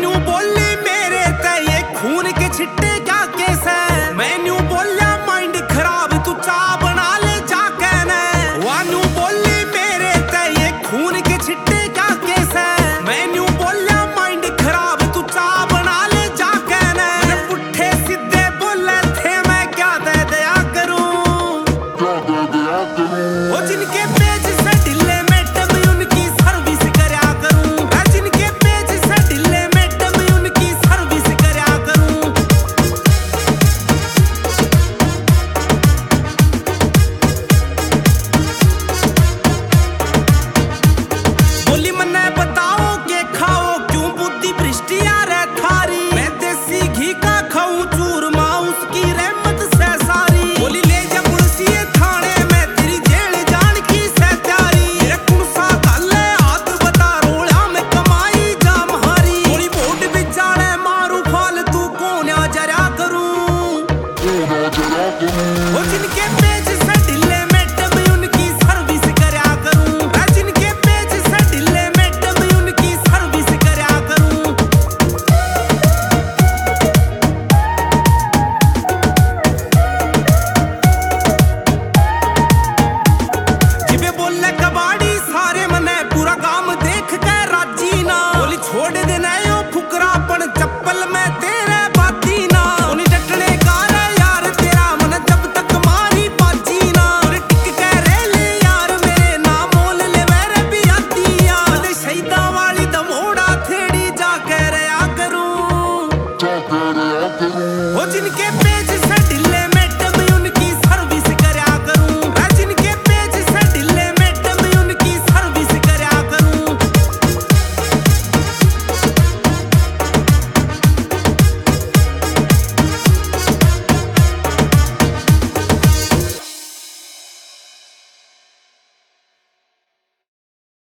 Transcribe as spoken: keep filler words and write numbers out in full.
मैनू बोली मेरे ते ये खून के छिट्टे क्या केस है। मैनू बोलिया माइंड खराब तू चा बना ले जाके ने। वानू बोली मेरे ते ये खून के छिट्टे क्या केस है। मैनू बोलिया माइंड खराब तू चा बना ले जाके ने। पुट्ठे सीधे बोले थे मैं क्या दे दिया करूं, क्या दे दिया करूं। ओ जिनके पेज से ढिले मैडम उनकी सर्विस करया करूं। जिनके पेज से ढिले मैडम उनकी सर्विस करया करूं। बोली मन्ने बताओ के खाओ क्यों बुद्धि भ्रष्टिया रे थारी। मैं देसी घी का खाऊं चूरमा उसकी रहमत से सारी। बोली ले जा पुलिसिए थाने में तेरी जेल जान की से तैयारी। मेरे कुणसा गाले हाथ बता रोड़ा में कमाई जा महारी। बोली वोट बिचाले मारू फालतू कोन्या जरा करूं, कोन्या जरा करूं। ओ जिनके पेज से ढिले मैडम उनकी सर्विस करया करूं। जिनके पेज से ढिले मैडम उनकी सर्विस करया करूं। जिबे बोले कबाड़ी सारे मने पूरा काम देख के राजी ना। बोली छोड़ देना यो फुकरापन चप्पल में तेरे बाती ना। उन्हीं डटने का रे यार तेरा मन जब तक मारी बाजी ना। और टिक के रे ले यार मेरे नाम मोल ले मेरे भी आती याद। शहीदा वाली दमोड़ा थेड़ी जाके रया करूं, जाके रया करूं। ओ जिनके पेज